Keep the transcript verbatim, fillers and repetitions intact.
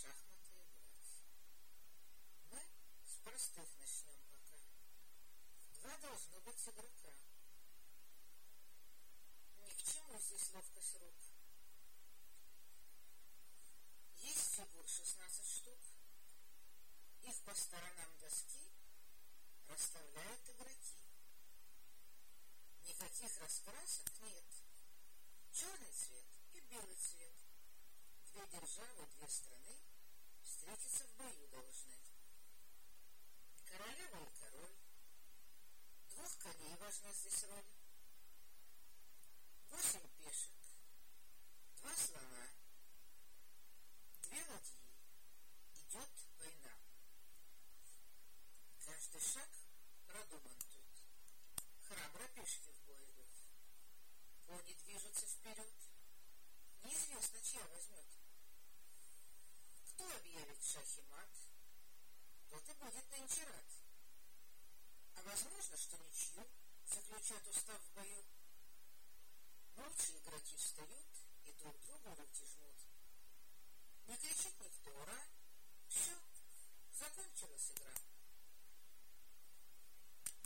шахматы играть. Мы с простых начнем пока. Два должно быть игрока. Ни к чему здесь ловкость рук. Есть фигур шестнадцать штук. Их по сторонам доски расставляют игроки. Никаких раскрасок нет. Черный цвет и белый цвет. Две державы, две страны встретиться в бою должны. Королева и король. Двух коней важна здесь роль. Восемь пешек. Два слона. Две ладьи. Идет война. Каждый шаг продуман тут. Храбро пешки в бой идут. Кони движутся вперед. Неизвестно, чья возьмет. Кто объявит шах и мат, тот и будет нынче рад. А возможно, что ничью заключат устав в бою. Молча игроки встают и друг другу руки жмут. Не кричит никто «Ура!» Все, закончилась игра.